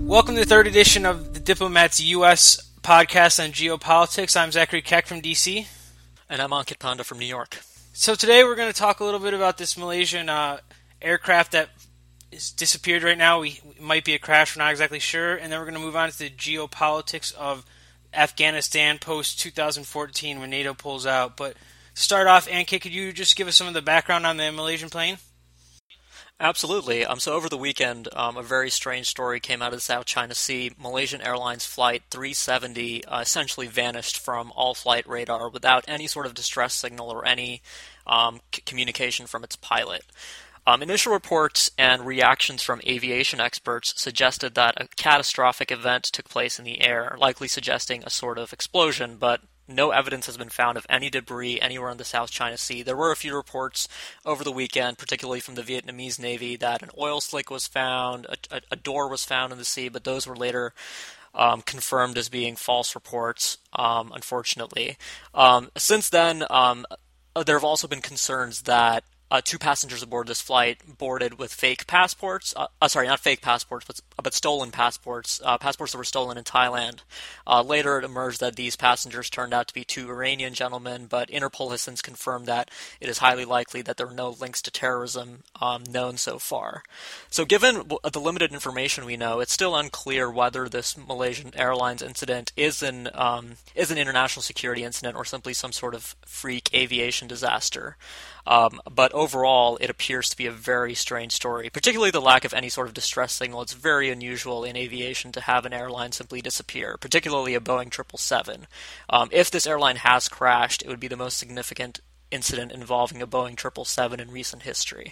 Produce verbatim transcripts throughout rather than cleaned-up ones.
Welcome to the third edition of the Diplomat's U S podcast on geopolitics. I'm Zachary Keck from D C. And I'm Ankit Panda from New York. So today we're going to talk a little bit about this Malaysian uh, aircraft that is disappeared right now. We it might be a crash, we're not exactly sure. And then we're going to move on to the geopolitics of Afghanistan post twenty fourteen when NATO pulls out. But to start off, Ankit, could you just give us some of the background on the Malaysian plane? Absolutely. Um, so over the weekend, um, a very strange story came out of the South China Sea. Malaysian Airlines Flight three seventy uh, essentially vanished from all flight radar without any sort of distress signal or any um, c- communication from its pilot. Um, initial reports and reactions from aviation experts suggested that a catastrophic event took place in the air, likely suggesting a sort of explosion, but no evidence has been found of any debris anywhere in the South China Sea. There were a few reports over the weekend, particularly from the Vietnamese Navy, that an oil slick was found, a, a, a door was found in the sea, but those were later um, confirmed as being false reports, um, unfortunately. Um, since then, um, there have also been concerns that Uh, two passengers aboard this flight boarded with fake passports. Uh, uh, sorry, not fake passports, but, but stolen passports. Uh, passports that were stolen in Thailand. Uh, later, it emerged that these passengers turned out to be two Iranian gentlemen, but Interpol has since confirmed that it is highly likely that there are no links to terrorism um, known so far. So given the limited information we know, it's still unclear whether this Malaysian Airlines incident is an, um, is an international security incident or simply some sort of freak aviation disaster. Um, but overall, it appears to be a very strange story, particularly the lack of any sort of distress signal. It's very unusual in aviation to have an airline simply disappear, particularly a Boeing triple seven. Um, if this airline has crashed, it would be the most significant incident involving a Boeing triple seven in recent history.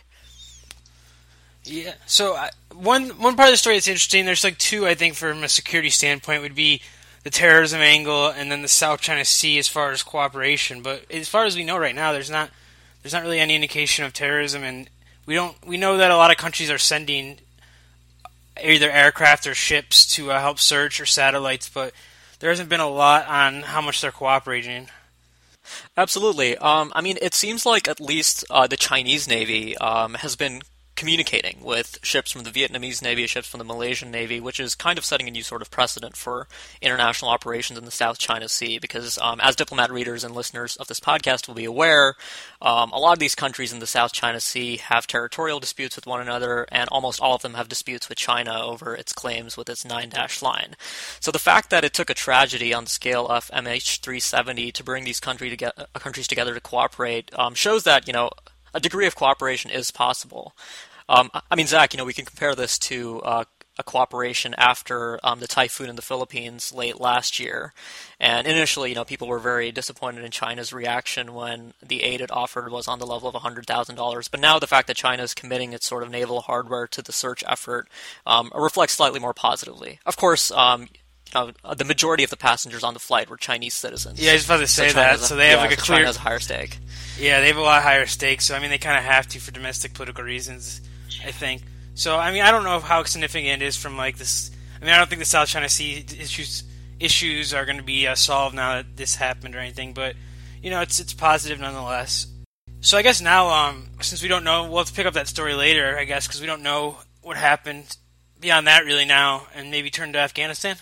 Yeah, so uh, one one part of the story that's interesting, there's like two, I think, from a security standpoint, would be the terrorism angle and then the South China Sea as far as cooperation. But as far as we know right now, there's not... There's not really any indication of terrorism, and we don't. We know that a lot of countries are sending either aircraft or ships to uh, help search or satellites, but there hasn't been a lot on how much they're cooperating. Absolutely. Um, I mean, it seems like at least uh, the Chinese Navy um, has been communicating with ships from the Vietnamese Navy, ships from the Malaysian Navy, which is kind of setting a new sort of precedent for international operations in the South China Sea, because um, as diplomat readers and listeners of this podcast will be aware, um, a lot of these countries in the South China Sea have territorial disputes with one another, and almost all of them have disputes with China over its claims with its nine-dash line. So the fact that it took a tragedy on the scale of M H three seventy to bring these country to get, uh, countries together to cooperate um, shows that, you know, a degree of cooperation is possible. Um, I mean, Zach, you know, we can compare this to uh, a cooperation after um, the typhoon in the Philippines late last year. And initially, you know, people were very disappointed in China's reaction when the aid it offered was on the level of one hundred thousand dollars. But now the fact that China is committing its sort of naval hardware to the search effort um, reflects slightly more positively. Of course, um, you know, the majority of the passengers on the flight were Chinese citizens. Yeah, I was about to say so that. So they have yeah, like a so clear... China has a higher stake. Yeah, they have a lot higher stakes, so I mean, they kind of have to for domestic political reasons, I think. So, I mean, I don't know how significant it is from, like, this... I mean, I don't think the South China Sea issues issues are going to be uh, solved now that this happened or anything, but, you know, it's it's positive nonetheless. So I guess now, um, since we don't know, we'll have to pick up that story later, I guess, because we don't know what happened beyond that really now, and maybe turn to Afghanistan?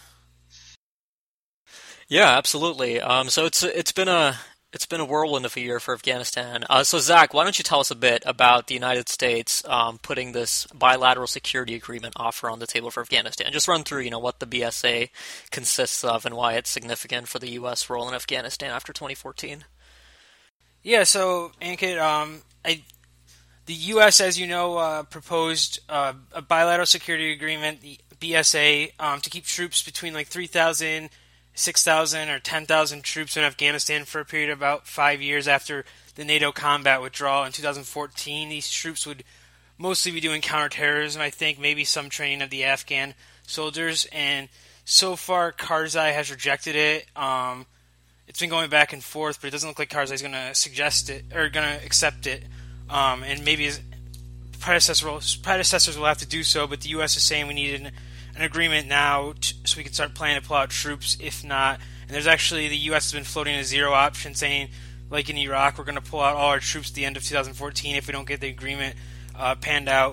Yeah, absolutely. Um, so it's it's been a... It's been a whirlwind of a year for Afghanistan. Uh, so, Zach, why don't you tell us a bit about the United States um, putting this bilateral security agreement offer on the table for Afghanistan? Just run through, you know, what the B S A consists of and why it's significant for the U S role in Afghanistan after twenty fourteen. Yeah, so, Ankit, um, I, the U S, as you know, uh, proposed uh, a bilateral security agreement, the B S A, um, to keep troops between like three thousand six thousand or ten thousand troops in Afghanistan for a period of about five years after the NATO combat withdrawal in two thousand fourteen. These troops would mostly be doing counterterrorism, I think, maybe some training of the Afghan soldiers. And so far, Karzai has rejected it. Um, it's been going back and forth, but it doesn't look like Karzai is going to suggest it or going to accept it. Um, and maybe his predecessor will, predecessors will have to do so. But the U S is saying we need an an agreement now to, so we can start planning to pull out troops if not. And there's actually, the U S has been floating a zero option saying, like in Iraq, we're going to pull out all our troops at the end of two thousand fourteen if we don't get the agreement uh, panned out.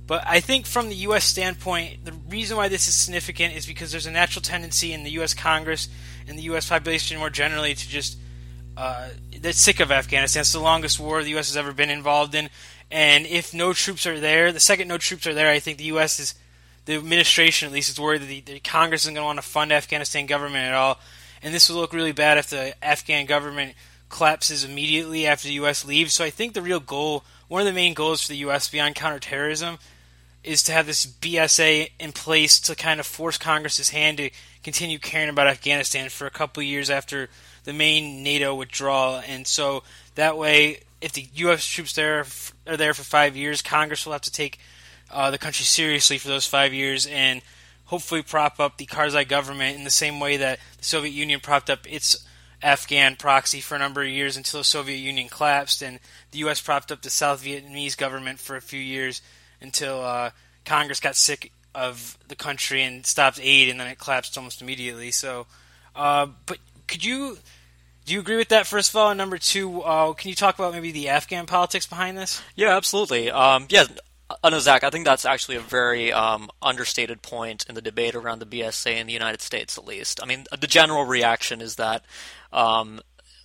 But I think from the U S standpoint, the reason why this is significant is because there's a natural tendency in the U S Congress and the U S population more generally to just uh, they're sick of Afghanistan. It's the longest war the U S has ever been involved in, and if no troops are there, the second no troops are there, I think the U S is, the administration at least, is worried that the, the Congress isn't going to want to fund Afghanistan government at all, and this will look really bad if the Afghan government collapses immediately after the U S leaves. So I think the real goal, one of the main goals for the U S beyond counterterrorism, is to have this B S A in place to kind of force Congress's hand to continue caring about Afghanistan for a couple of years after the main NATO withdrawal. And so that way, if the U S troops there are there for five years, Congress will have to take uh, the country seriously for those five years and hopefully prop up the Karzai government in the same way that the Soviet Union propped up its Afghan proxy for a number of years until the Soviet Union collapsed, and the U S propped up the South Vietnamese government for a few years until uh, Congress got sick of the country and stopped aid, and then it collapsed almost immediately. So, uh, but could you do you agree with that? First of all, and number two, uh, can you talk about maybe the Afghan politics behind this? Yeah, absolutely. Um, yeah. Uh, no, Zach, I think that's actually a very um, understated point in the debate around the B S A in the United States, at least. I mean, the general reaction is that um,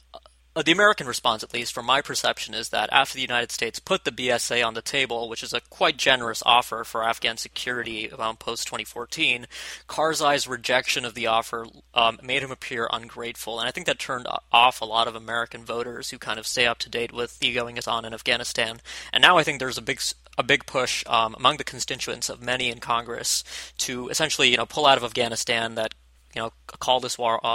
uh, the American response, at least from my perception, is that after the United States put the B S A on the table, which is a quite generous offer for Afghan security um, post twenty fourteen, Karzai's rejection of the offer um, made him appear ungrateful. And I think that turned off a lot of American voters who kind of stay up to date with the goings-on in Afghanistan. And now I think there's a big a big push um, among the constituents of many in Congress to essentially, you know, pull out of Afghanistan, that, you know, call this war uh,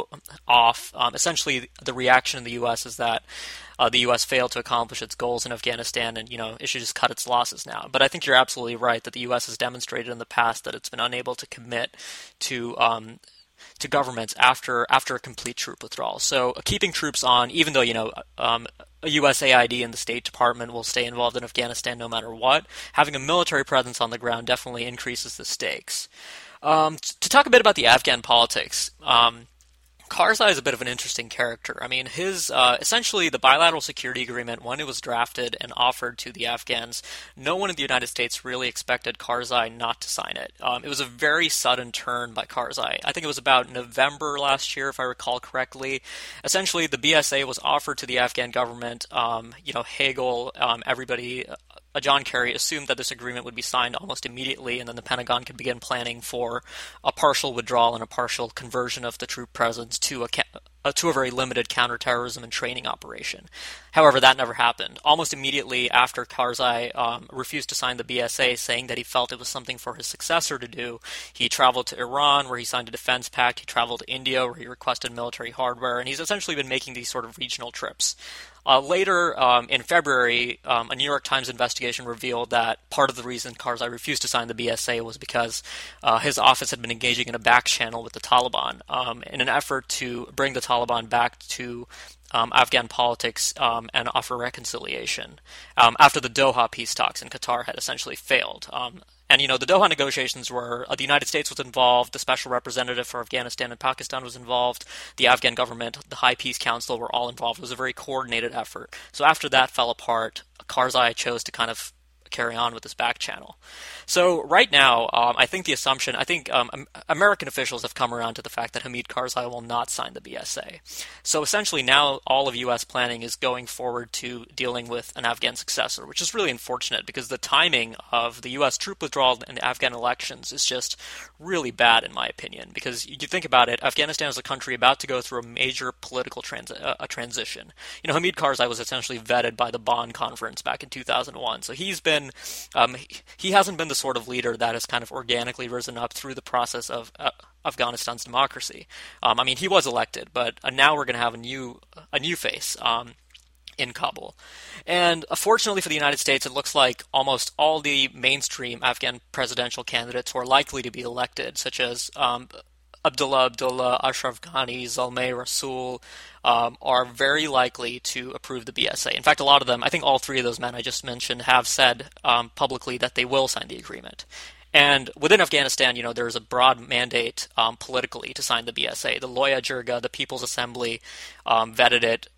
off. Um, essentially, the reaction in the U S is that uh, the U S failed to accomplish its goals in Afghanistan, and, you know, it should just cut its losses now. But I think you're absolutely right that the U S has demonstrated in the past that it's been unable to commit to um, to governments after after a complete troop withdrawal. So uh, keeping troops on, even though, you know, um, a U S A I D and the State Department will stay involved in Afghanistan no matter what, having a military presence on the ground definitely increases the stakes. Um, to talk a bit about the Afghan politics, um, Karzai is a bit of an interesting character. I mean, his uh, essentially the bilateral security agreement, when it was drafted and offered to the Afghans, no one in the United States really expected Karzai not to sign it. Um, it was a very sudden turn by Karzai. I think it was about November last year, if I recall correctly. Essentially, the B S A was offered to the Afghan government. Um, you know, Hagel, um, everybody. Uh, John Kerry assumed that this agreement would be signed almost immediately, and then the Pentagon could begin planning for a partial withdrawal and a partial conversion of the troop presence to a, uh, to a very limited counterterrorism and training operation. However, that never happened. Almost immediately after Karzai um, refused to sign the B S A, saying that he felt it was something for his successor to do, he traveled to Iran, where he signed a defense pact. He traveled to India, where he requested military hardware, and he's essentially been making these sort of regional trips. Uh, later, um, in February, um, a New York Times investigation revealed that part of the reason Karzai refused to sign the B S A was because uh, his office had been engaging in a back channel with the Taliban um, in an effort to bring the Taliban back to um, Afghan politics um, and offer reconciliation um, after the Doha peace talks in Qatar had essentially failed. Um, And, you know, the Doha negotiations were, uh, the United States was involved, the special representative for Afghanistan and Pakistan was involved, the Afghan government, the High Peace Council were all involved. It was a very coordinated effort. So after that fell apart, Karzai chose to kind of carry on with this back channel. So right now, um, I think the assumption, I think um, American officials have come around to the fact that Hamid Karzai will not sign the B S A. So essentially now all of U S planning is going forward to dealing with an Afghan successor, which is really unfortunate because the timing of the U S troop withdrawal and the Afghan elections is just really bad in my opinion. Because you think about it, Afghanistan is a country about to go through a major political trans- uh, a transition. You know, Hamid Karzai was essentially vetted by the Bonn Conference back in two thousand one. So he's been, um, he, he hasn't been the sort of leader that has kind of organically risen up through the process of uh, Afghanistan's democracy. Um, I mean, he was elected, but uh, now we're going to have a new a new face um, in Kabul. And uh, fortunately for the United States, it looks like almost all the mainstream Afghan presidential candidates who are likely to be elected, such as um, Abdullah Abdullah, Ashraf Ghani, Zalmay Rasool, um, are very likely to approve the B S A. In fact, a lot of them, I think all three of those men I just mentioned, have said um, publicly that they will sign the agreement. And within Afghanistan, you know, there's a broad mandate um, politically to sign the B S A. The Loya Jirga, the People's Assembly, um, vetted it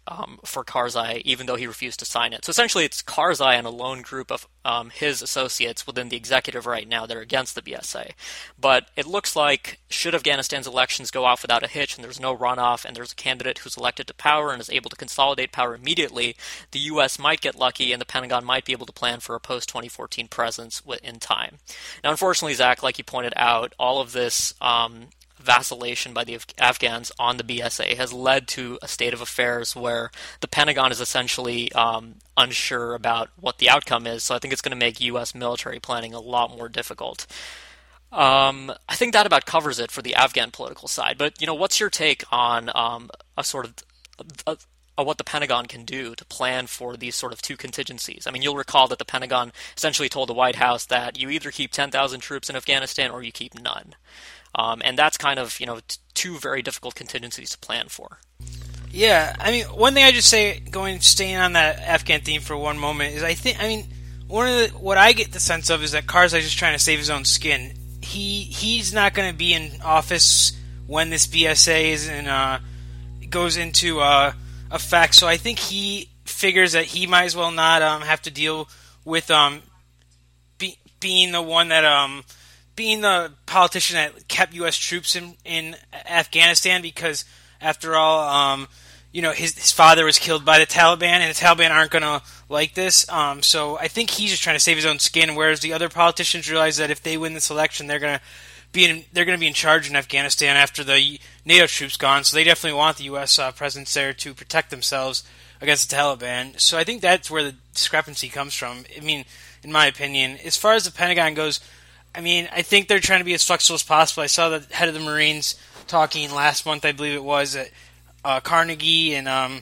um, for Karzai, even though he refused to sign it. So essentially, it's Karzai and a lone group of um, his associates within the executive right now that are against the B S A. But it looks like should Afghanistan's elections go off without a hitch and there's no runoff and there's a candidate who's elected to power and is able to consolidate power immediately, the U S might get lucky and the Pentagon might be able to plan for a post twenty fourteen presence in time. Now, unfortunately, Zach, like you pointed out, all of this um, vacillation by the Af- Afghans on the B S A has led to a state of affairs where the Pentagon is essentially um, unsure about what the outcome is. So I think it's going to make U S military planning a lot more difficult. Um, I think that about covers it for the Afghan political side. But, you know, what's your take on um, a sort of a, a, what the Pentagon can do to plan for these sort of two contingencies? I mean, you'll recall that the Pentagon essentially told the White House that you either keep ten thousand troops in Afghanistan or you keep none. Um, and that's kind of, you know, t- two very difficult contingencies to plan for. Yeah, I mean, one thing I just say, going staying on that Afghan theme for one moment, is I think, I mean, one of the, what I get the sense of is that Karzai is just trying to save his own skin. He he's not going to be in office when this B S A is in, uh, goes into uh, effect, so I think he figures that he might as well not um, have to deal with um, be, being the one that um. being the politician that kept U S troops in, in Afghanistan, because after all, um, you know, his, his father was killed by the Taliban, and the Taliban aren't going to like this. Um, so I think he's just trying to save his own skin, whereas the other politicians realize that if they win this election, they're going to be in, they're going to be in charge in Afghanistan after the NATO troops gone. So they definitely want the U S uh, presence there to protect themselves against the Taliban. So I think that's where the discrepancy comes from. I mean, in my opinion, as far as the Pentagon goes, I mean, I think they're trying to be as flexible as possible. I saw the head of the Marines talking last month, I believe it was, at uh, Carnegie, and um,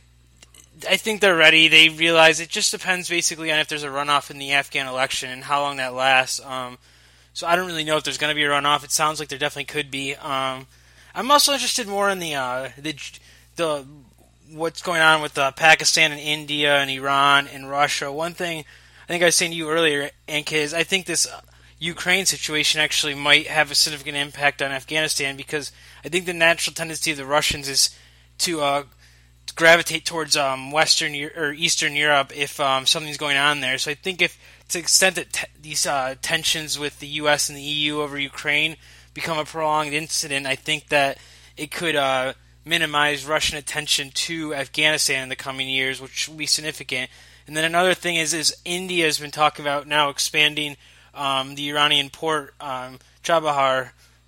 I think they're ready. They realize it just depends basically on if there's a runoff in the Afghan election and how long that lasts. Um, so I don't really know if there's going to be a runoff. It sounds like there definitely could be. Um, I'm also interested more in the uh, the the what's going on with uh, Pakistan and India and Iran and Russia. One thing I think I was saying to you earlier, Ankit, is I think this Ukraine situation actually might have a significant impact on Afghanistan, because I think the natural tendency of the Russians is to, uh, to gravitate towards um, Western or Eastern Europe if um, something's going on there. So I think if to the extent that te- these uh, tensions with the U S and the E U over Ukraine become a prolonged incident, I think that it could uh, minimize Russian attention to Afghanistan in the coming years, which will be significant. And then another thing is, is India has been talking about now expanding Um, the Iranian port, um, Chabahar,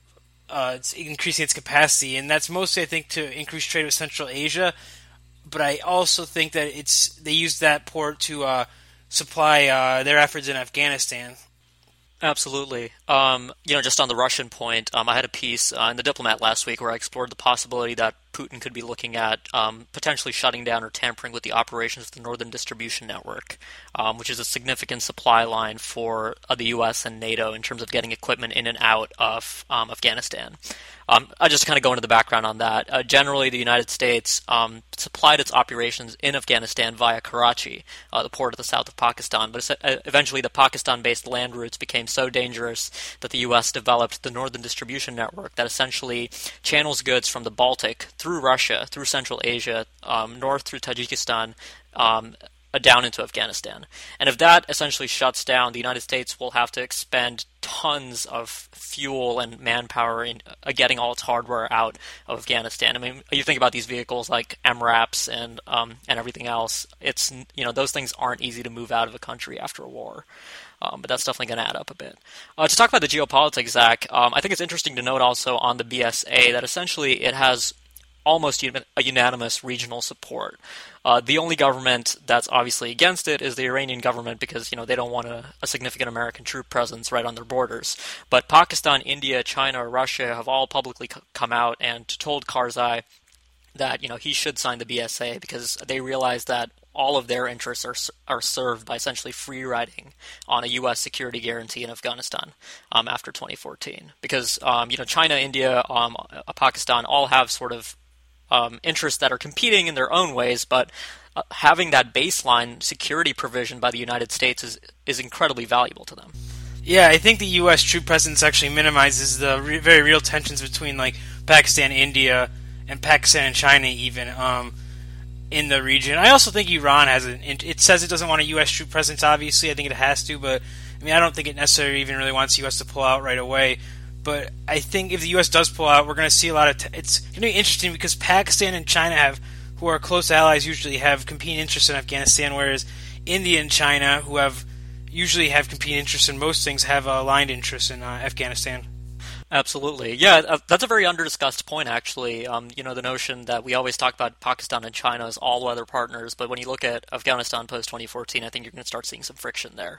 uh, it's increasing its capacity, and that's mostly, I think, to increase trade with Central Asia. But I also think that it's they use that port to uh, supply uh, their efforts in Afghanistan. Absolutely. Um, you know, just on the Russian point, um, I had a piece uh, in The Diplomat last week where I explored the possibility that Putin could be looking at um, potentially shutting down or tampering with the operations of the Northern Distribution Network, um, which is a significant supply line for uh, the U S and NATO in terms of getting equipment in and out of um, Afghanistan. Um, I'll just kind of go into the background on that. Uh, generally, the United States um, supplied its operations in Afghanistan via Karachi, uh, the port of the south of Pakistan, but eventually the Pakistan-based land routes became so dangerous that the U S developed the Northern Distribution Network that essentially channels goods from the Baltic through Russia, through Central Asia, um, north through Tajikistan, um, down into Afghanistan. And if that essentially shuts down, the United States will have to expend tons of fuel and manpower in uh, getting all its hardware out of Afghanistan. I mean, you think about these vehicles like M RAPs and um, and everything else. It's, you know, those things aren't easy to move out of a country after a war. Um, but that's definitely going to add up a bit. Uh, to talk about the geopolitics, Zach, um, I think it's interesting to note also on the B S A that essentially it has almost a unanimous regional support. Uh, the only government that's obviously against it is the Iranian government because, you know, they don't want a, a significant American troop presence right on their borders. But Pakistan, India, China, Russia have all publicly c- come out and told Karzai that, you know, he should sign the B S A because they realize that all of their interests are are served by essentially free riding on a U S security guarantee in Afghanistan um, after twenty fourteen. Because, um, you know, China, India, um, Pakistan all have sort of Um, interests that are competing in their own ways, but uh, having that baseline security provision by the United States is is incredibly valuable to them. Yeah, I think the U S troop presence actually minimizes the re- very real tensions between like Pakistan, India, and Pakistan and China even. Um, in the region. I also think Iran has an. It says it doesn't want a U S troop presence. Obviously, I think it has to, but I mean, I don't think it necessarily even really wants the U S to pull out right away. But I think if the U S does pull out, we're going to see a lot of. T- it's going to be interesting because Pakistan and China have, who are close allies, usually have competing interests in Afghanistan, whereas India and China, who have usually have competing interests in most things, have aligned interests in uh, Afghanistan. Absolutely. Yeah, uh, that's a very under-discussed point, actually. Um, you know, the notion that we always talk about Pakistan and China as all-weather partners, but when you look at Afghanistan post-twenty fourteen, I think you're going to start seeing some friction there.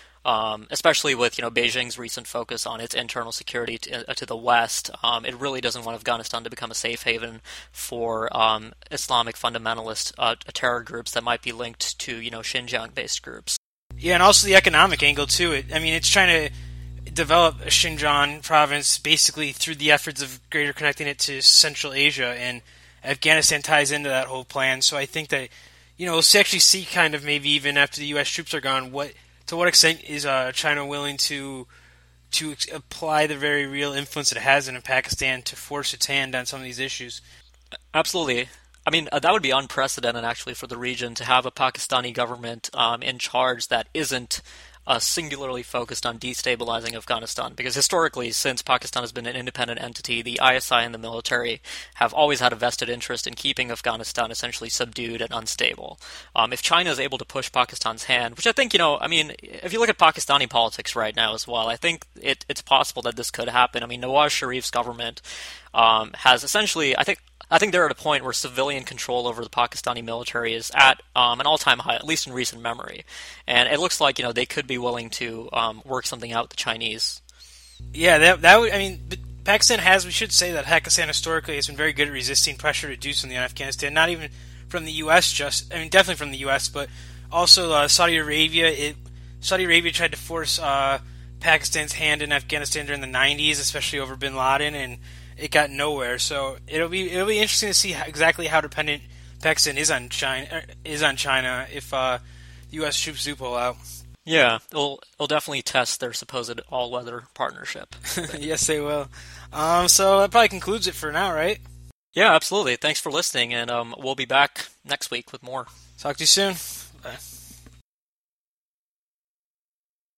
Um, especially with, you know, Beijing's recent focus on its internal security to, uh, to the West. Um, it really doesn't want Afghanistan to become a safe haven for um, Islamic fundamentalist uh, terror groups that might be linked to, you know, Xinjiang-based groups. Yeah, and also the economic angle, too. It, I mean, it's trying to develop Xinjiang province basically through the efforts of greater connecting it to Central Asia, and Afghanistan ties into that whole plan. So I think that, you know, we'll actually see kind of maybe even after the U S troops are gone, what to what extent is uh, China willing to to ex- apply the very real influence it has in Pakistan to force its hand on some of these issues? Absolutely. I mean, uh, that would be unprecedented, actually, for the region to have a Pakistani government um, in charge that isn't uh, singularly focused on destabilizing Afghanistan. Because historically, since Pakistan has been an independent entity, the I S I and the military have always had a vested interest in keeping Afghanistan essentially subdued and unstable. Um, if China is able to push Pakistan's hand, which I think, you know, I mean, if you look at Pakistani politics right now as well, I think it, it's possible that this could happen. I mean, Nawaz Sharif's government um, has essentially, I think, I think they're at a point where civilian control over the Pakistani military is at um, an all-time high, at least in recent memory. And it looks like, you know, they could be willing to um, work something out with the Chinese. Yeah, that that would. I mean, Pakistan has. We should say that Pakistan historically has been very good at resisting pressure to do something in Afghanistan. Not even from the U S. Just, I mean, definitely from the U S, but also uh, Saudi Arabia. It Saudi Arabia tried to force uh, Pakistan's hand in Afghanistan during the nineties, especially over Bin Laden, and it got nowhere. So it'll be it'll be interesting to see how, exactly how dependent Pakistan is on China is on China if uh, U S troops do pull out. Yeah, it'll it'll definitely test their supposed all-weather partnership. Yes, they will. Um, so that probably concludes it for now, right? Yeah, absolutely. Thanks for listening, and um, we'll be back next week with more. Talk to you soon. Bye.